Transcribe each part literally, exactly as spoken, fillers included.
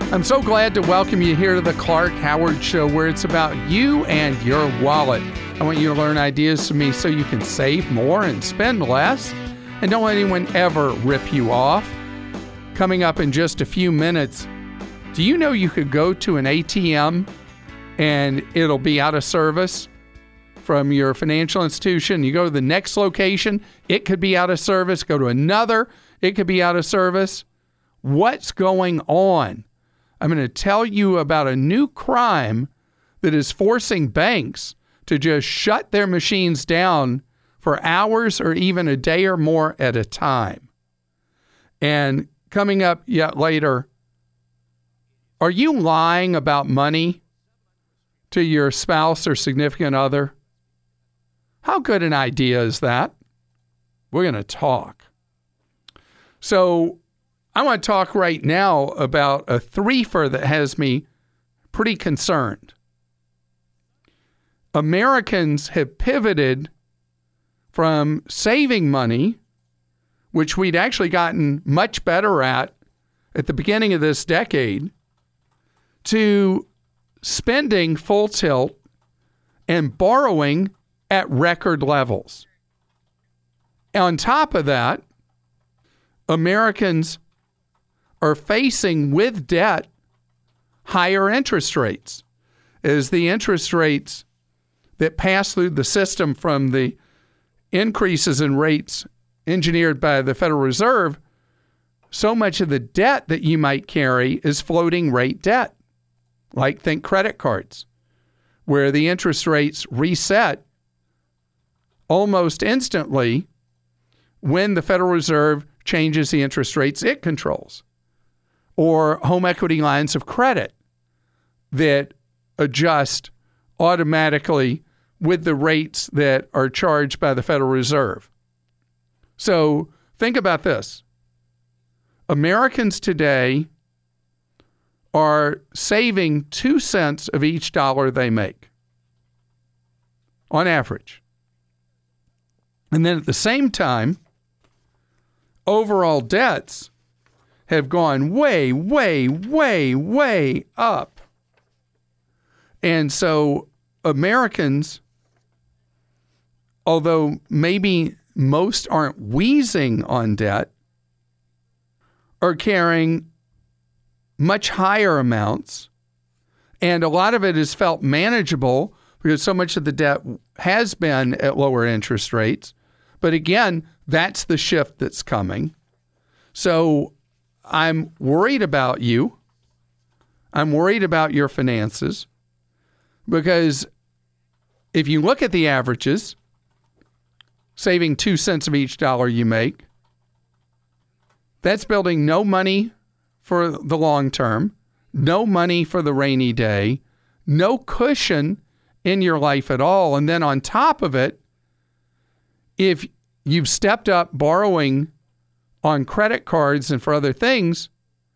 I'm so glad to welcome you here to the Clark Howard Show, where it's about you and your wallet. I want you to learn ideas from me so you can save more and spend less, and don't let anyone ever rip you off. Coming up in just a few minutes, do you know you could go to an A T M and it'll be out of service from your financial institution? You go to the next location, it could be out of service. Go to another, it could be out of service. What's going on? I'm going to tell you about a new crime that is forcing banks to just shut their machines down for hours or even a day or more at a time. And coming up yet later, are you lying about money to your spouse or significant other? How good an idea is that? We're going to talk. So I want to talk right now about a threefer that has me pretty concerned. Americans have pivoted from saving money, which we'd actually gotten much better at at the beginning of this decade, to spending full tilt and borrowing at record levels. On top of that, Americans are facing with debt higher interest rates, as the interest rates that pass through the system from the increases in rates engineered by the Federal Reserve, so much of the debt that you might carry is floating rate debt, like think credit cards, where the interest rates reset almost instantly when the Federal Reserve changes the interest rates it controls. Or home equity lines of credit that adjust automatically with the rates that are charged by the Federal Reserve. So think about this. Americans today are saving two cents of each dollar they make, on average. And then at the same time, overall debts have gone way, way, way, way up. And so Americans, although maybe most aren't wheezing on debt, are carrying much higher amounts. And a lot of it is felt manageable because so much of the debt has been at lower interest rates. But again, that's the shift that's coming. So I'm worried about you. I'm worried about your finances, because if you look at the averages, saving two cents of each dollar you make, that's building no money for the long term, no money for the rainy day, no cushion in your life at all. And then on top of it, if you've stepped up borrowing on credit cards and for other things,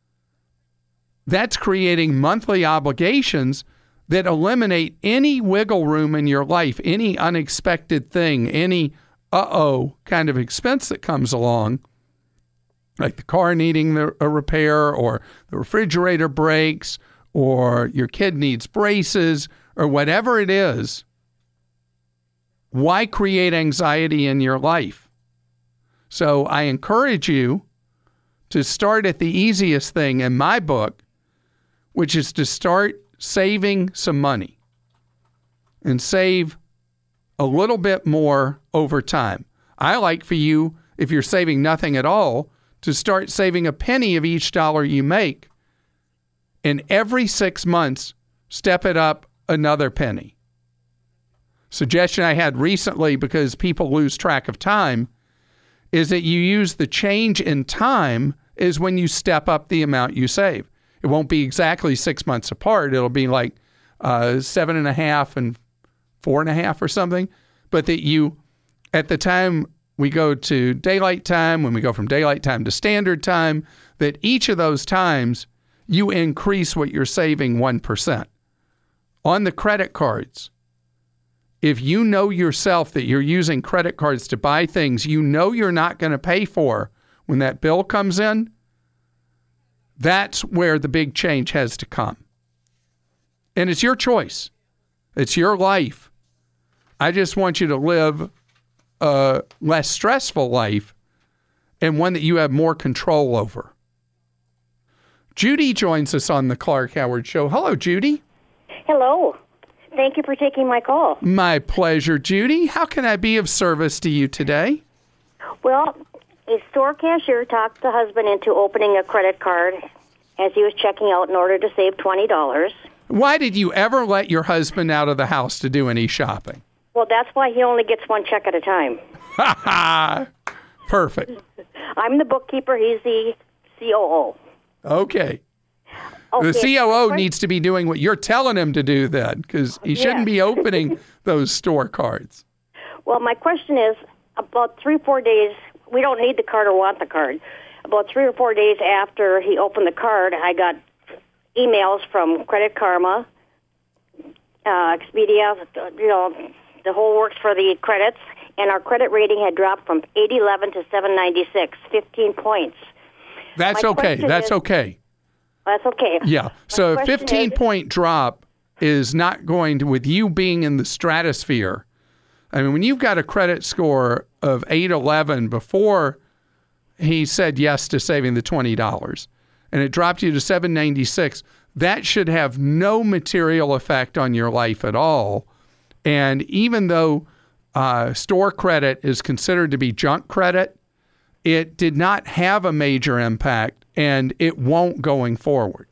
that's creating monthly obligations that eliminate any wiggle room in your life, any unexpected thing, any uh-oh kind of expense that comes along, like the car needing the, a repair, or the refrigerator breaks, or your kid needs braces, or whatever it is. Why create anxiety in your life? So I encourage you to start at the easiest thing in my book, which is to start saving some money and save a little bit more over time. I like for you, if you're saving nothing at all, to start saving a penny of each dollar you make, and every six months, step it up another penny. Suggestion I had recently, because people lose track of time, is that you use the change in time is when you step up the amount you save. It won't be exactly six months apart. It'll be like uh, seven and a half and four and a half or something. But that you, at the time we go to daylight time, when we go from daylight time to standard time, that each of those times you increase what you're saving one percent. On the credit cards, if you know yourself that you're using credit cards to buy things you know you're not going to pay for when that bill comes in, That's where the big change has to come. And it's your choice. It's your life. I just want you to live a less stressful life and one that you have more control over. Judy joins us on the Clark Howard Show. Hello, Judy. Hello. Thank you for taking my call. My pleasure, Judy. How can I be of service to you today? Well, a store cashier talked the husband into opening a credit card as he was checking out in order to save twenty dollars. Why did you ever let your husband out of the house to do any shopping? Well, that's why he only gets one check at a time. Ha ha! Perfect. I'm the bookkeeper. He's the C O O. Okay. Okay. The C O O needs to be doing what you're telling him to do then, because he shouldn't Yeah. be opening those store cards. Well, my question is, about three or four days, we don't need the card or want the card. About three or four days after he opened the card, I got emails from Credit Karma, uh, Expedia, you know, the whole works for the credits, and our credit rating had dropped from eight eleven to seven ninety-six, fifteen points. That's My okay. question That's is- okay. That's okay. Yeah. So a question is- fifteen-point drop is not going to, with you being in the stratosphere. I mean, when you've got a credit score of eight eleven before he said yes to saving the twenty dollars, and it dropped you to seven ninety-six, that should have no material effect on your life at all. And even though uh, store credit is considered to be junk credit, it did not have a major impact, and it won't going forward.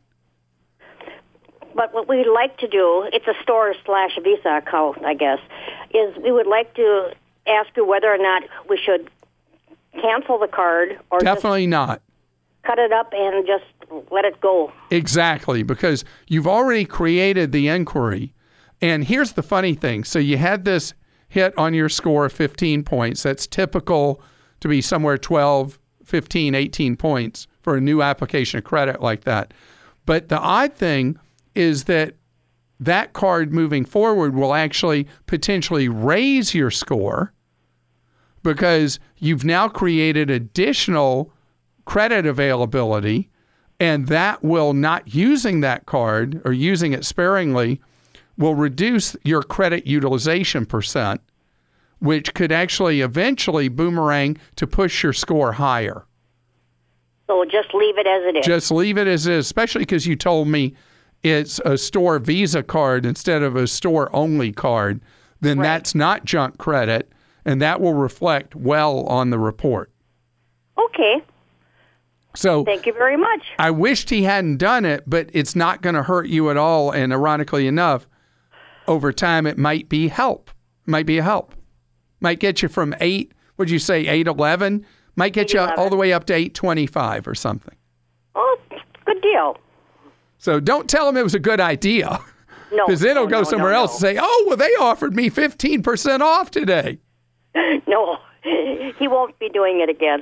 But what we'd like to do, it's a store slash Visa account, I guess, is we would like to ask you whether or not we should cancel the card or Definitely not. just cut it up and just let it go. Exactly, because you've already created the inquiry. And here's the funny thing. So you had this hit on your score of fifteen points. That's typical to be somewhere twelve, fifteen, eighteen points for a new application of credit like that. But the odd thing is that that card moving forward will actually potentially raise your score because you've now created additional credit availability, and that will, not using that card or using it sparingly, will reduce your credit utilization percent, which could actually eventually boomerang to push your score higher. So just leave it as it is. Just leave it as is, especially because you told me it's a store Visa card instead of a store-only card. Then Right. that's not junk credit, and that will reflect well on the report. Okay. So Thank you very much. I wished he hadn't done it, but it's not going to hurt you at all. And ironically enough, over time, it might be help. Might be a help. Might get you from eight, would you say eight eleven? Might get you all the way up to eight twenty-five or something. Oh, good deal. So don't tell him it was a good idea. No. Because then he'll no, go no, somewhere no, else and say, oh, well, they offered me fifteen percent off today. No. no. He won't be doing it again.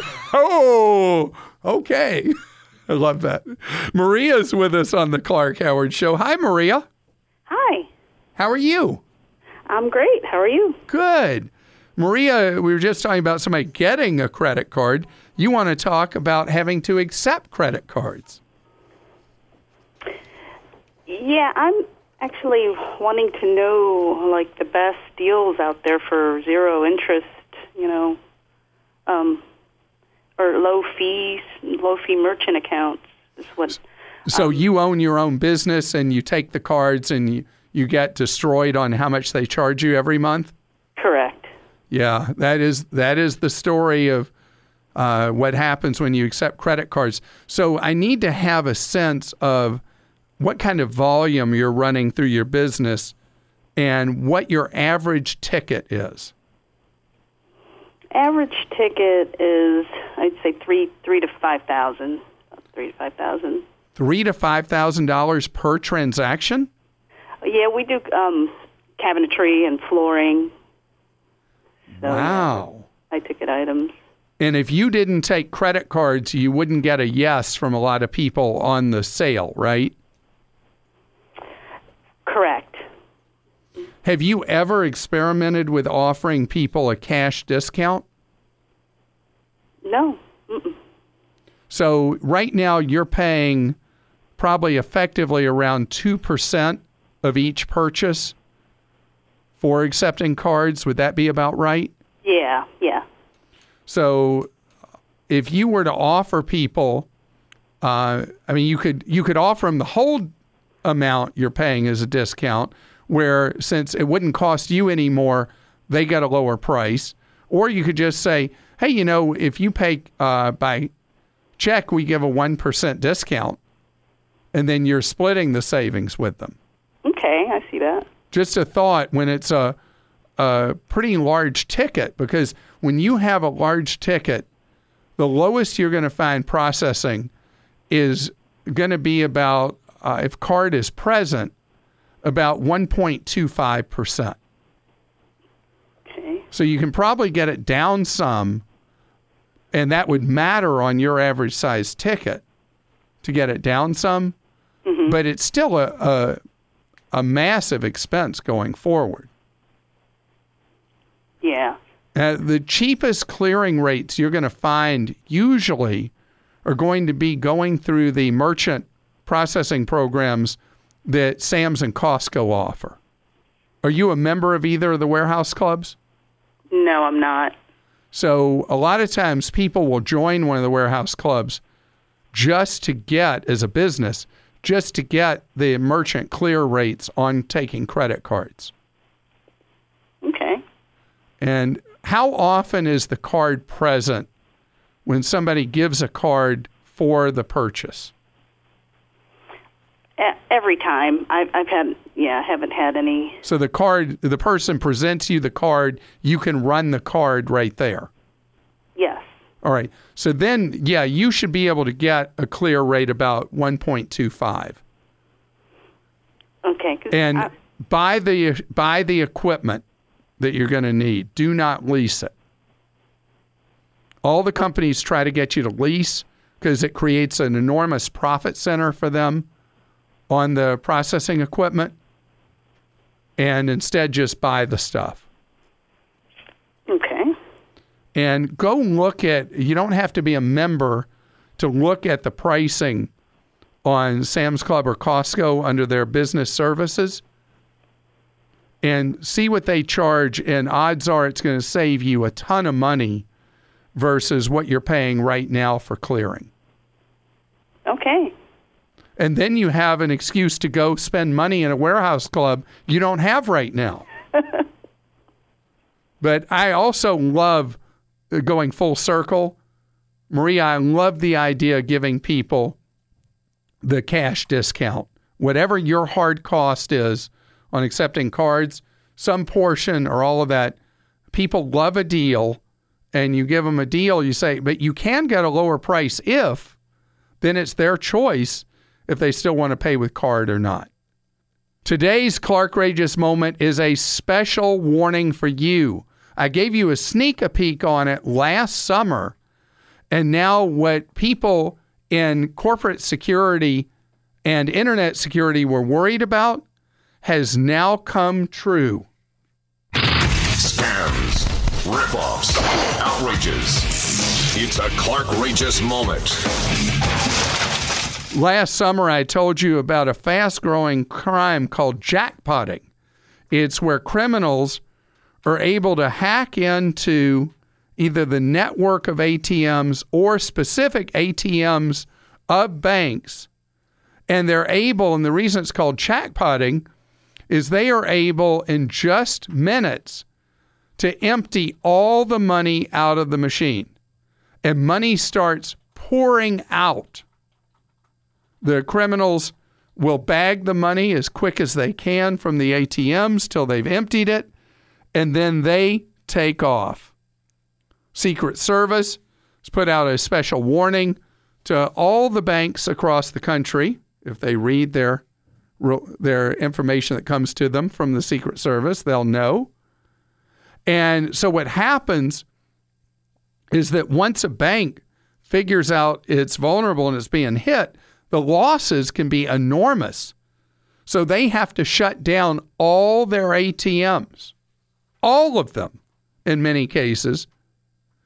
Oh, okay. I love that. Maria's with us on the Clark Howard Show. Hi, Maria. Hi, How are you? I'm great. How are you? Good. Maria, we were just talking about somebody getting a credit card. You want to talk about having to accept credit cards. Yeah, I'm actually wanting to know like the best deals out there for zero interest, you know, um, or low fees, low fee merchant accounts is what. So you own your own business and you take the cards and you, you get destroyed on how much they charge you every month? Correct. Yeah, that is that is the story of uh, what happens when you accept credit cards. So I need to have a sense of what kind of volume you're running through your business and what your average ticket is. Average ticket is, I'd say three, three to five thousand, three to five thousand. Three to five thousand dollars per transaction. Yeah, we do um, cabinetry and flooring. So, Wow. high ticket items. And if you didn't take credit cards, you wouldn't get a yes from a lot of people on the sale, right? Correct. Have you ever experimented with offering people a cash discount? No. Mm-mm. So right now you're paying probably effectively around two percent of each purchase for accepting cards. Would that be about right? Yeah, yeah. So if you were to offer people, uh, I mean, you could you could offer them the whole amount you're paying as a discount, where since it wouldn't cost you any more, they get a lower price. Or you could just say, hey, you know, if you pay uh, by check, we give a one percent discount, and then you're splitting the savings with them. Okay, I see that. Just a thought when it's a, a pretty large ticket, because when you have a large ticket, the lowest you're going to find processing is going to be about, uh, if card is present, about one point two five percent. Okay. So you can probably get it down some, and that would matter on your average size ticket to get it down some, mm-hmm. but it's still a, a a massive expense going forward. Yeah. Uh, the cheapest clearing rates you're going to find usually are going to be going through the merchant processing programs that Sam's and Costco offer. Are you a member of either of the warehouse clubs? No, I'm not. So a lot of times people will join one of the warehouse clubs just to get, as a business, just to get the merchant clear rates on taking credit cards. Okay. And how often is the card present when somebody gives a card for the purchase? Every time. I've, I've had, yeah, I haven't had any. So the card, the person presents you the card, you can run the card right there. Yes. All right. So then, yeah, you should be able to get a clear rate about one point two five. Okay. And I, buy the buy the equipment that you're going to need. Do not lease it. All the companies try to get you to lease because it creates an enormous profit center for them on the processing equipment, and instead just buy the stuff. Okay. And go look at, you don't have to be a member to look at the pricing on Sam's Club or Costco under their business services and see what they charge, and odds are it's going to save you a ton of money versus what you're paying right now for clearing. Okay. And then you have an excuse to go spend money in a warehouse club you don't have right now. But I also love going full circle. Maria, I love the idea of giving people the cash discount. Whatever your hard cost is on accepting cards, some portion or all of that, people love a deal, and you give them a deal, you say, but you can get a lower price if, then it's their choice if they still want to pay with card or not. Today's Clarkrageous moment is a special warning for you. I gave you a sneak a peek on it last summer, and now what people in corporate security and internet security were worried about has now come true. Scams, rip-offs, outrages. It's a Clarkrageous moment. Last summer, I told you about a fast-growing crime called jackpotting. It's where criminals are able to hack into either the network of A T Ms or specific A T Ms of banks. And they're able, and the reason it's called jackpotting is they are able in just minutes to empty all the money out of the machine. And money starts pouring out. The criminals will bag the money as quick as they can from the A T Ms till they've emptied it, and then they take off. Secret Service has put out a special warning to all the banks across the country. If they read their, their information that comes to them from the Secret Service, they'll know. And so what happens is that once a bank figures out it's vulnerable and it's being hit, the losses can be enormous. So they have to shut down all their A T Ms, all of them in many cases,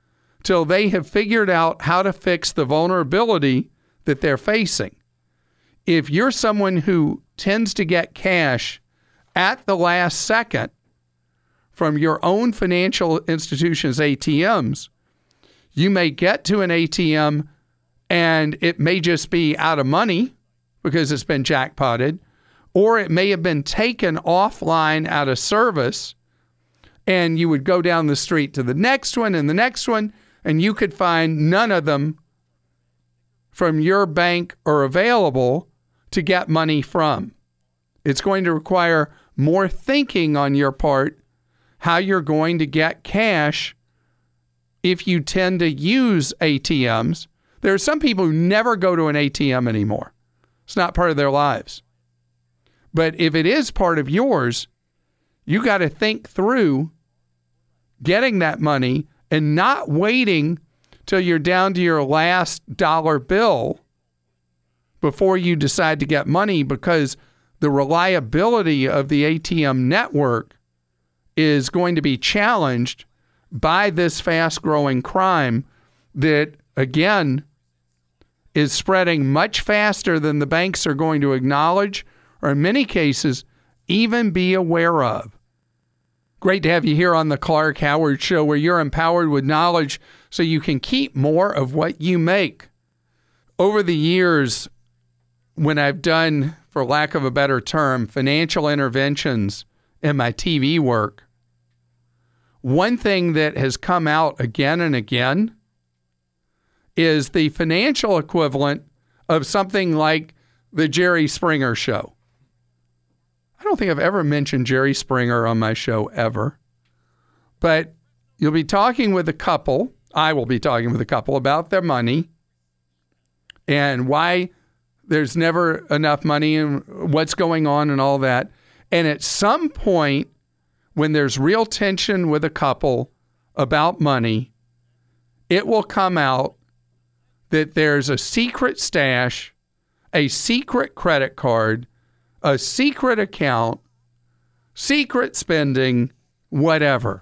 till they have figured out how to fix the vulnerability that they're facing. If you're someone who tends to get cash at the last second from your own financial institution's A T Ms, you may get to an A T M and it may just be out of money because it's been jackpotted, or it may have been taken offline out of service, and you would go down the street to the next one and the next one, and you could find none of them from your bank or available to get money from. It's going to require more thinking on your part how you're going to get cash if you tend to use A T Ms. There are some people who never go to an A T M anymore. It's not part of their lives. But if it is part of yours, you got to think through getting that money and not waiting till you're down to your last dollar bill before you decide to get money, because the reliability of the A T M network is going to be challenged by this fast-growing crime that, again, is spreading much faster than the banks are going to acknowledge, or in many cases, even be aware of. Great to have you here on the Clark Howard Show, where you're empowered with knowledge so you can keep more of what you make. Over the years, when I've done, for lack of a better term, financial interventions in my T V work, one thing that has come out again and again is the financial equivalent of something like the Jerry Springer Show. I don't think I've ever mentioned Jerry Springer on my show ever, but you'll be talking with a couple. I will be talking with a couple about their money and why there's never enough money and what's going on and all that. And at some point, when there's real tension with a couple about money, it will come out that there's a secret stash, a secret credit card, a secret account, secret spending, whatever.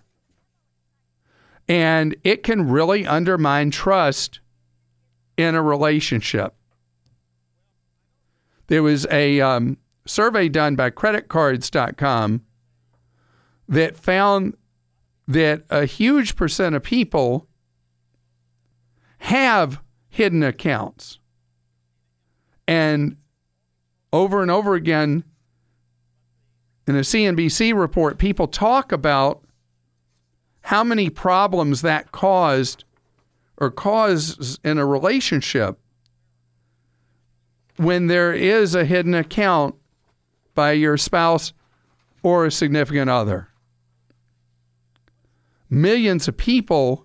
And it can really undermine trust in a relationship. There was a um, survey done by credit cards dot com that found that a huge percent of people have hidden accounts. And over and over again, in a C N B C report, people talk about how many problems that caused or causes in a relationship when there is a hidden account by your spouse or a significant other. Millions of people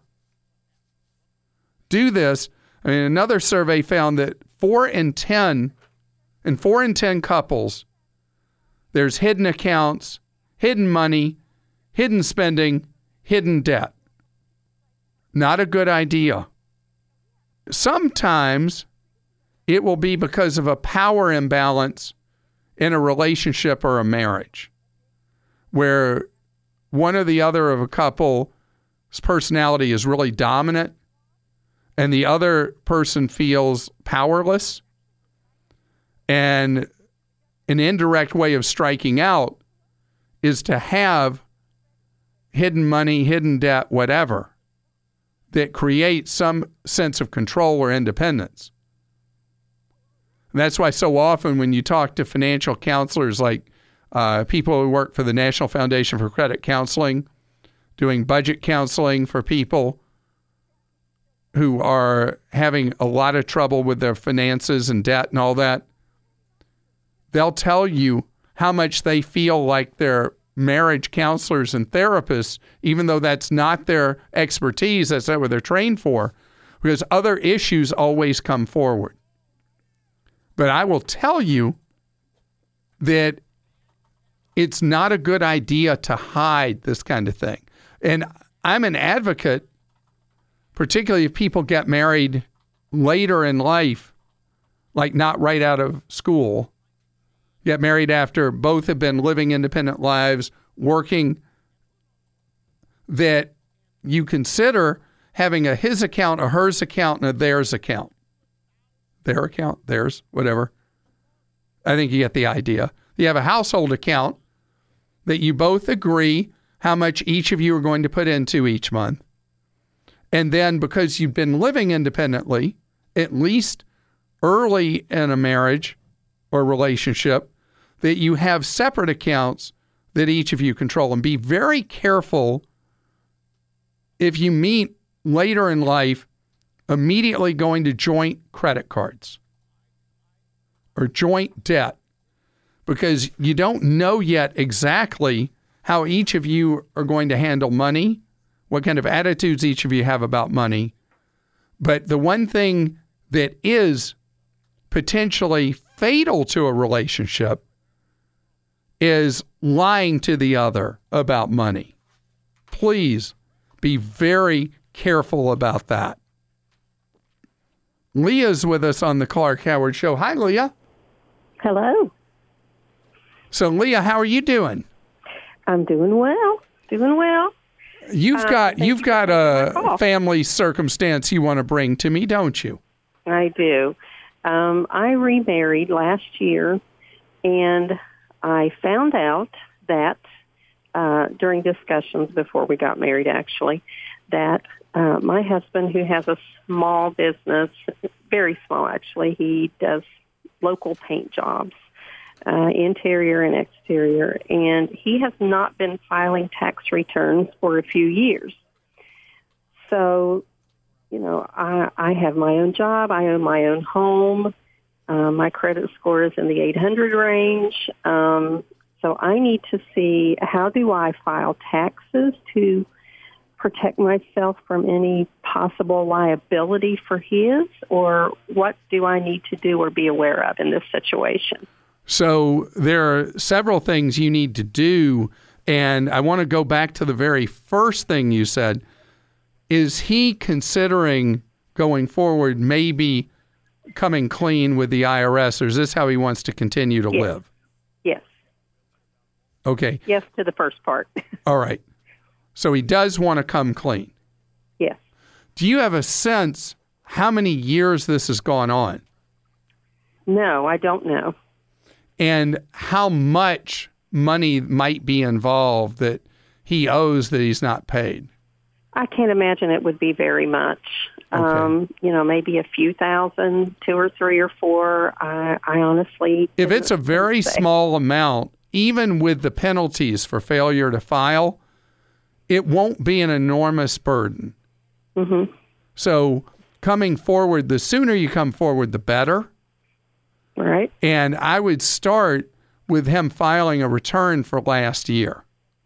do this. I mean, another survey found that four in ten, in four in ten couples, there's hidden accounts, hidden money, hidden spending, hidden debt. Not a good idea. Sometimes it will be because of a power imbalance in a relationship or a marriage, where one or the other of a couple's personality is really dominant and the other person feels powerless. And an indirect way of striking out is to have hidden money, hidden debt, whatever, that creates some sense of control or independence. And that's why so often when you talk to financial counselors, like uh, people who work for the National Foundation for Credit Counseling, doing budget counseling for people who are having a lot of trouble with their finances and debt and all that, they'll tell you how much they feel like they're marriage counselors and therapists, even though that's not their expertise, that's not what they're trained for, because other issues always come forward. But I will tell you that it's not a good idea to hide this kind of thing. And I'm an advocate, particularly if people get married later in life, like not right out of school, get married after both have been living independent lives, working, that you consider having a his account, a hers account, and a theirs account. Their account, theirs, whatever. I think you get the idea. You have a household account that you both agree how much each of you are going to put into each month. And then because you've been living independently, at least early in a marriage or relationship, that you have separate accounts that each of you control. And be very careful if you meet later in life, immediately going to joint credit cards or joint debt, because you don't know yet exactly how each of you are going to handle money, what kind of attitudes each of you have about money. But the one thing that is potentially fatal to a relationship is lying to the other about money. Please be very careful about that. Leah's with us on the Clark Howard Show. Hi, Leah. Hello. So, Leah, how are you doing? I'm doing well. Doing well. You've Uh, got thank you've you got for taking my a call. family circumstance you want to bring to me, don't you? I do. Um, I remarried last year, and I found out that uh, during discussions before we got married, actually, that uh, my husband, who has a small business, very small actually, he does local paint jobs, uh, interior and exterior, and he has not been filing tax returns for a few years. So, you know, I, I have my own job. I own my own home. Uh, my credit score is in the eight hundred range. Um, so I need to see, how do I file taxes to protect myself from any possible liability for his, or what do I need to do or be aware of in this situation? So there are several things you need to do, and I want to go back to the very first thing you said. Is he considering going forward maybe coming clean with the I R S, or is this how he wants to continue to Yes. live? Yes. Okay. Yes to the first part. All right. So he does want to come clean. Yes. Do you have a sense how many years this has gone on? No, I don't know. And how much money might be involved that he owes that he's not paid? I can't imagine it would be very much. Okay. Um, you know, maybe a few thousand, two or three or four. I, I honestly... If it's a very say. small amount, even with the penalties for failure to file, it won't be an enormous burden. Mm-hmm. So coming forward, the sooner you come forward, the better. Right. And I would start with him filing a return for last year.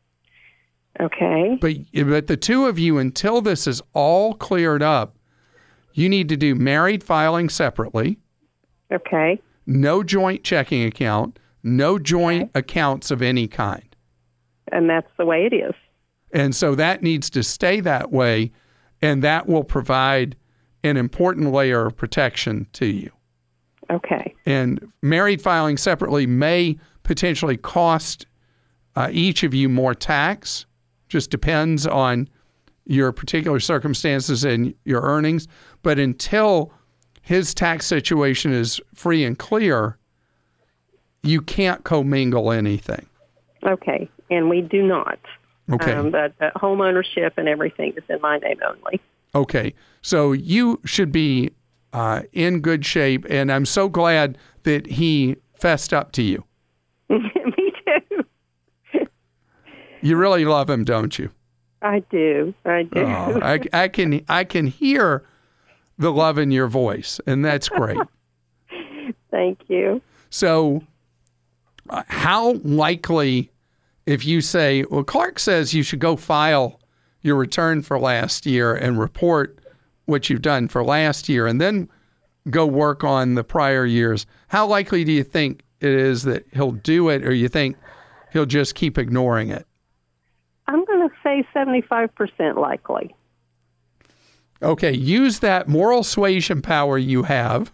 Okay. But, but the two of you, until this is all cleared up, you need to do married filing separately, Okay. no joint checking account, no joint accounts of any kind. And that's the way it is. And so that needs to stay that way, and that will provide an important layer of protection to you. Okay. And married filing separately may potentially cost uh, each of you more tax. Just depends on your particular circumstances and your earnings. But until his tax situation is free and clear, you can't commingle anything. Okay. And we do not. Okay. Um, but uh, home ownership and everything is in my name only. Okay. So you should be uh, in good shape. And I'm so glad that he fessed up to you. Me too. You really love him, don't you? I do. I do. Oh, I, I can I can hear the love in your voice, and that's great. Thank you. So uh, how likely, if you say, well, Clark says you should go file your return for last year and report what you've done for last year and then go work on the prior years, how likely do you think it is that he'll do it, or you think he'll just keep ignoring it? I'm going to say seventy-five percent likely. Okay, use that moral suasion power you have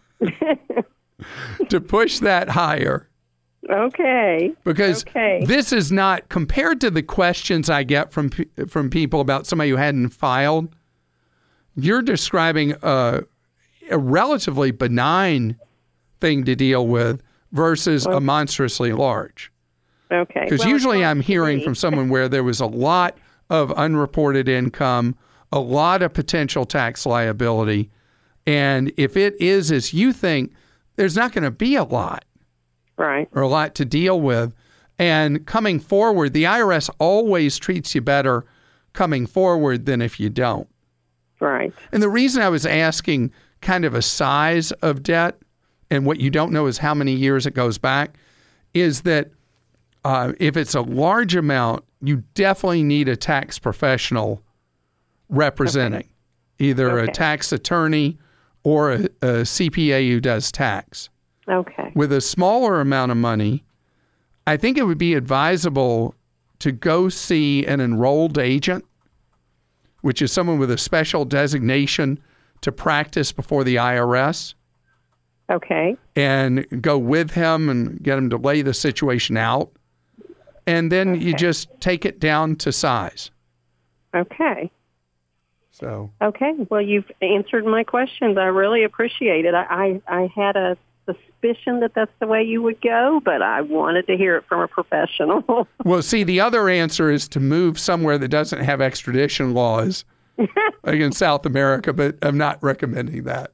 to push that higher. Okay. Because Okay. this is not, compared to the questions I get from from people about somebody who hadn't filed, you're describing a, a relatively benign thing to deal with versus Well, a monstrously large. Okay. Because Well, usually it's I'm not hearing me. from someone where there was a lot of unreported income, a lot of potential tax liability. And if it is as you think, there's not going to be a lot Right. or a lot to deal with. And coming forward, the I R S always treats you better coming forward than if you don't. Right. And the reason I was asking kind of a size of debt, and what you don't know is how many years it goes back, is that uh, if it's a large amount, you definitely need a tax professional representing, Okay. either a Okay. tax attorney or a, a C P A who does tax. Okay. With a smaller amount of money, I think it would be advisable to go see an enrolled agent, which is someone with a special designation to practice before the I R S, Okay. and go with him and get him to lay the situation out. And then you Okay. just take it down to size. Okay. So, Okay. Well, you've answered my questions. I really appreciate it. I, I, I had a suspicion that that's the way you would go, but I wanted to hear it from a professional. well, see, the other answer is to move somewhere that doesn't have extradition laws like in South America, but I'm not recommending that.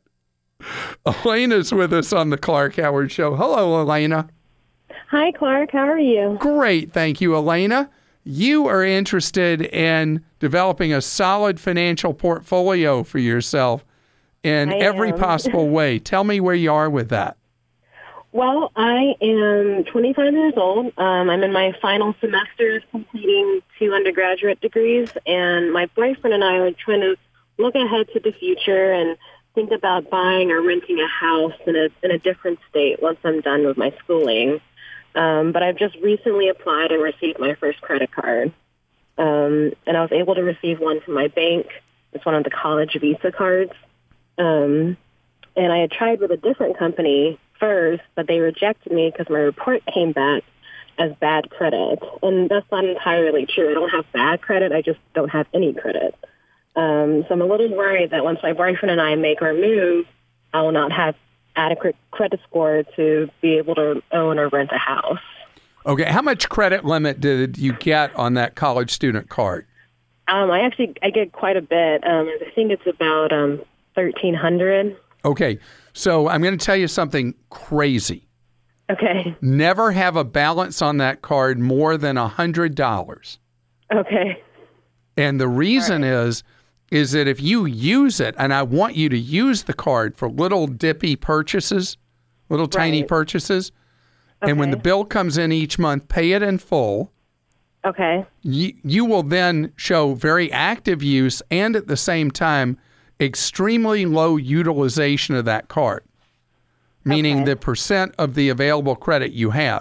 Elena's with us on the Clark Howard Show. Hello, Elena. Hi, Clark. How are you? Great. Thank you, Elena. You are interested in developing a solid financial portfolio for yourself in I every am. possible way. Tell me where you are with that. Well, I am twenty-five years old. Um, I'm in my final semester of completing two undergraduate degrees, and my boyfriend and I are trying to look ahead to the future and think about buying or renting a house in a in a different state once I'm done with my schooling. Um, but I've just recently applied and received my first credit card, um, and I was able to receive one from my bank. It's one of the college Visa cards. Um, and I had tried with a different company first, but they rejected me because my report came back as bad credit. And that's not entirely true. I don't have bad credit. I just don't have any credit. Um, so I'm a little worried that once my boyfriend and I make our move, I will not have adequate credit score to be able to own or rent a house. Okay. How much credit limit did you get on that college student card? Um, I actually I get quite a bit. Um, I think it's about um, thirteen hundred. Okay. So I'm going to tell you something crazy. Okay. Never have a balance on that card more than one hundred dollars. Okay. And the reason is, is that if you use it, and I want you to use the card for little dippy purchases, little tiny Right. purchases, and when the Okay. bill comes in each month, pay it in full. Okay. You, you will then show very active use and at the same time, extremely low utilization of that card, meaning Okay. the percent of the available credit you have.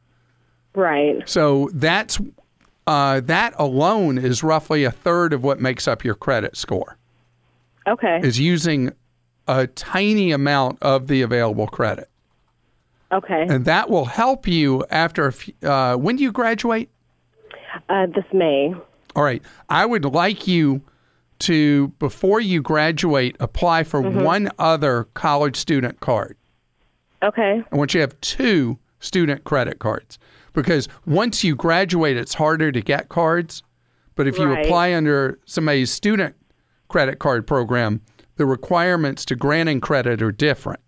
Right. So that's uh, that alone is roughly a third of what makes up your credit score, Okay. is using a tiny amount of the available credit. Okay. And that will help you after, a few, uh, when do you graduate? Uh, this May. All right. I would like you to, before you graduate, apply for Mm-hmm. one other college student card. Okay. I want you to have two student credit cards, because once you graduate, it's harder to get cards. But if you Right. apply under somebody's student credit card program, the requirements to granting credit are different.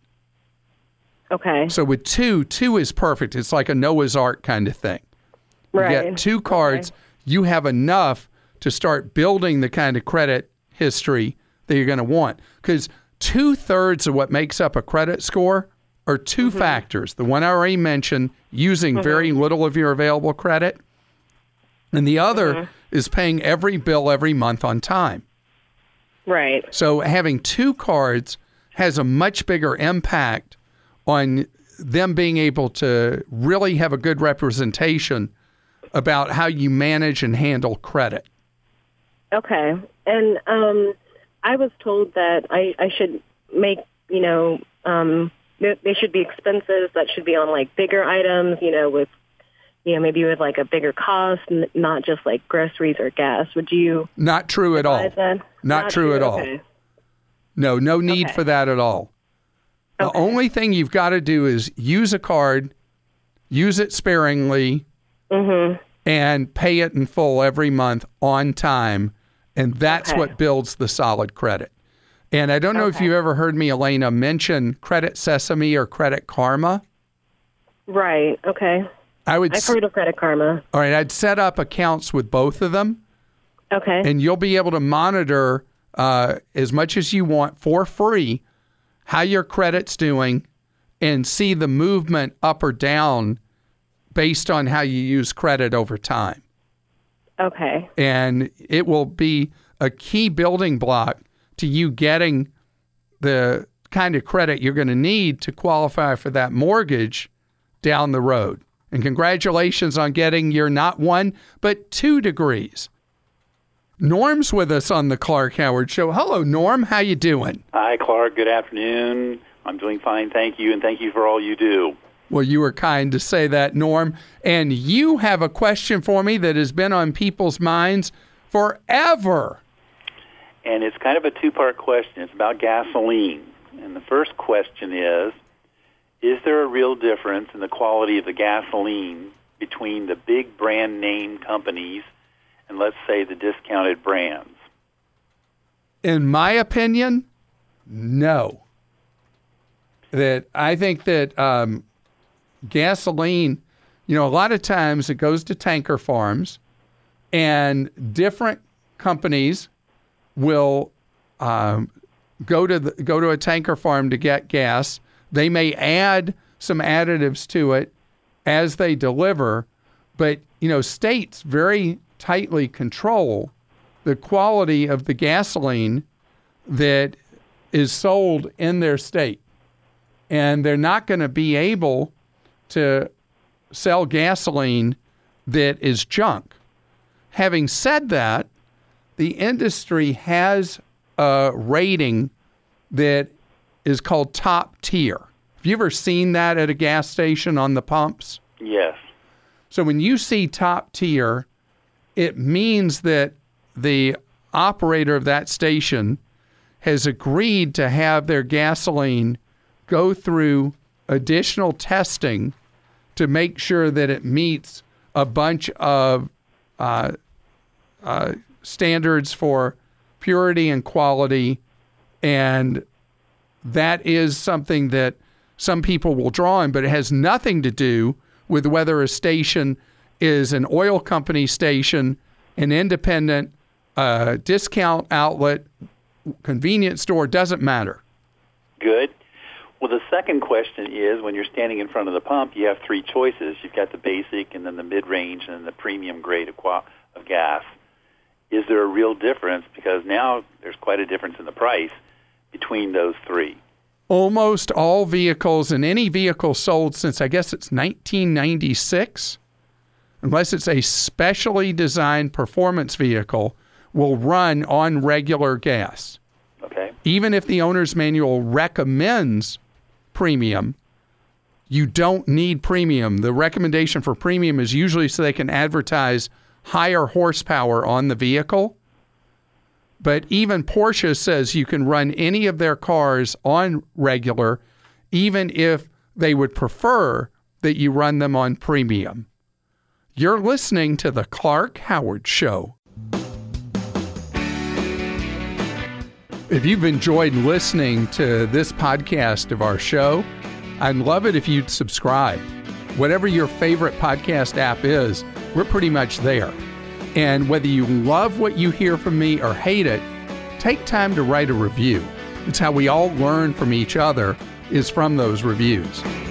Okay. So with two, two is perfect. It's like a Noah's Ark kind of thing. You Right. get two cards, you have enough to start building the kind of credit history that you're going to want. Because two-thirds of what makes up a credit score are two Mm-hmm. factors. The one I already mentioned, using very little of your available credit. And the other Mm-hmm. is paying every bill every month on time. Right. So having two cards has a much bigger impact on them being able to really have a good representation about how you manage and handle credit. Okay. And um, I was told that I, I should make, you know, um, there, there should be expenses that should be on like bigger items, you know, with, you know, maybe with like a bigger cost, n- not just like groceries or gas. Would you Not true at all. advise that? Not true at all. Okay. No, no need Okay. for that at all. The Okay. only thing you've got to do is use a card, use it sparingly, Mm-hmm. and pay it in full every month on time. And that's Okay. what builds the solid credit. And I don't know if Okay. you've ever heard me, Elena, mention Credit Sesame or Credit Karma. Right. Okay. I would, I've s- heard of Credit Karma. all right, I'd set up accounts with both of them, Okay. and you'll be able to monitor uh, as much as you want for free how your credit's doing and see the movement up or down based on how you use credit over time. Okay. And it will be a key building block to you getting the kind of credit you're going to need to qualify for that mortgage down the road. And congratulations on getting your not one, but two degrees. Norm's with us on the Clark Howard Show. Hello, Norm. How you doing? Hi, Clark. Good afternoon. I'm doing fine, thank you, and thank you for all you do. Well, you were kind to say that, Norm. And you have a question for me that has been on people's minds forever. And it's kind of a two-part question. It's about gasoline. And the first question is, is there a real difference in the quality of the gasoline between the big brand name companies and, let's say, the discounted brands? In my opinion, no. That I think that um, gasoline, you know, a lot of times it goes to tanker farms, and different companies will um, go to the, go to a tanker farm to get gas. They may add some additives to it as they deliver, but you know, states very tightly control the quality of the gasoline that is sold in their state. And they're not going to be able to sell gasoline that is junk. Having said that, the industry has a rating that is called top tier. Have you ever seen that at a gas station on the pumps? Yes. So when you see top tier, it means that the operator of that station has agreed to have their gasoline go through additional testing to make sure that it meets a bunch of uh, uh, standards for purity and quality. And that is something that some people will draw on, but it has nothing to do with whether a station is an oil company station, an independent uh, discount outlet, convenience store, doesn't matter. Good. Well, the second question is, when you're standing in front of the pump, you have three choices. You've got the basic, and then the mid-range, and then the premium grade of, qua- of gas. Is there a real difference? Because now there's quite a difference in the price between those three. Almost all vehicles, and any vehicle sold since, I guess it's nineteen ninety-six, unless it's a specially designed performance vehicle, will run on regular gas. Okay. Even if the owner's manual recommends premium, you don't need premium. The recommendation for premium is usually so they can advertise higher horsepower on the vehicle. But even Porsche says you can run any of their cars on regular, even if they would prefer that you run them on premium. You're listening to the Clark Howard Show. If you've enjoyed listening to this podcast of our show, I'd love it if you'd subscribe. Whatever your favorite podcast app is, we're pretty much there. And whether you love what you hear from me or hate it, take time to write a review. It's how we all learn from each other, is from those reviews.